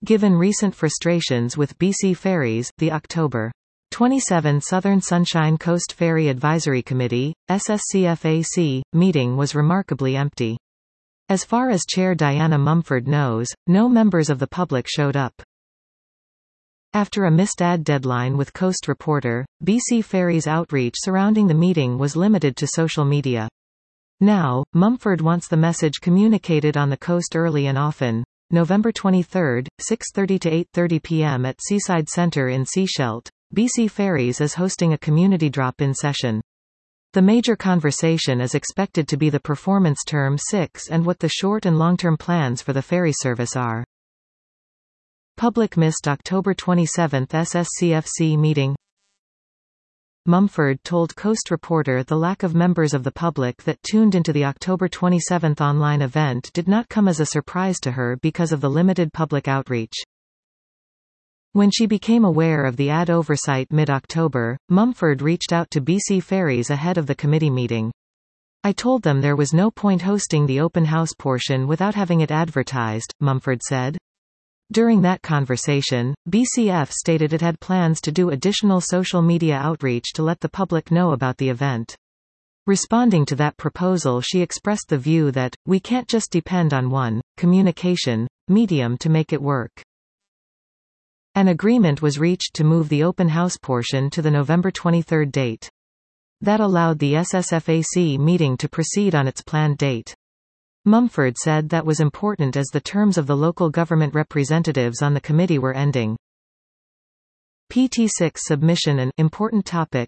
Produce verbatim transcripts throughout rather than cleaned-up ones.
Given recent frustrations with B C Ferries, the October twenty-seventh Southern Sunshine Coast Ferry Advisory Committee, S S C F A C, meeting was remarkably empty. As far as Chair Diana Mumford knows, no members of the public showed up. After a missed ad deadline with Coast Reporter, B C Ferries' outreach surrounding the meeting was limited to social media. Now, Mumford wants the message communicated on the Coast early and often. November twenty-third, six thirty to eight thirty p m at Seaside Center in Sechelt, B C Ferries is hosting a community drop-in session. The major conversation is expected to be the performance term six and what the short and long-term plans for the ferry service are. Public missed October twenty-seventh S S C F C meeting. Mumford told Coast Reporter the lack of members of the public that tuned into the October twenty-seventh online event did not come as a surprise to her because of the limited public outreach. When she became aware of the ad oversight mid-October, Mumford reached out to B C Ferries ahead of the committee meeting. "I told them there was no point hosting the open house portion without having it advertised," Mumford said. During that conversation, B C F stated it had plans to do additional social media outreach to let the public know about the event. Responding to that proposal, she expressed the view that, "We can't just depend on one communication medium to make it work." An agreement was reached to move the open house portion to the November twenty-third date. That allowed the S S F A C meeting to proceed on its planned date. Mumford said that was important as the terms of the local government representatives on the committee were ending. P T six submission an important topic.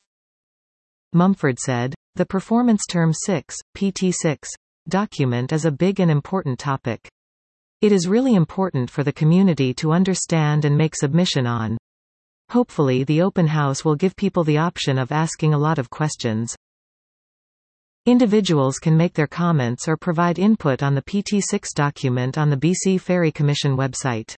Mumford said, "The Performance Term six, P T six, document is a big and important topic. It is really important for the community to understand and make submission on. Hopefully the open house will give people the option of asking a lot of questions. Individuals can make their comments or provide input on the P T six document on the B C Ferry Commission website."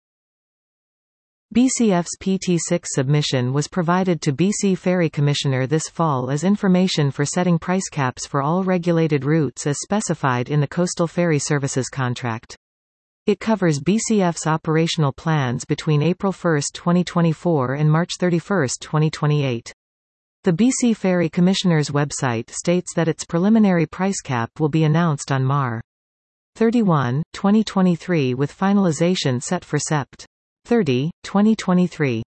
B C F's P T six submission was provided to B C Ferry Commissioner this fall as information for setting price caps for all regulated routes as specified in the Coastal Ferry Services contract. It covers B C F's operational plans between April first twenty twenty-four and March thirty-first twenty twenty-eight. The B C Ferry Commissioner's website states that its preliminary price cap will be announced on March thirty-first, twenty twenty-three with finalization set for September thirtieth, twenty twenty-three.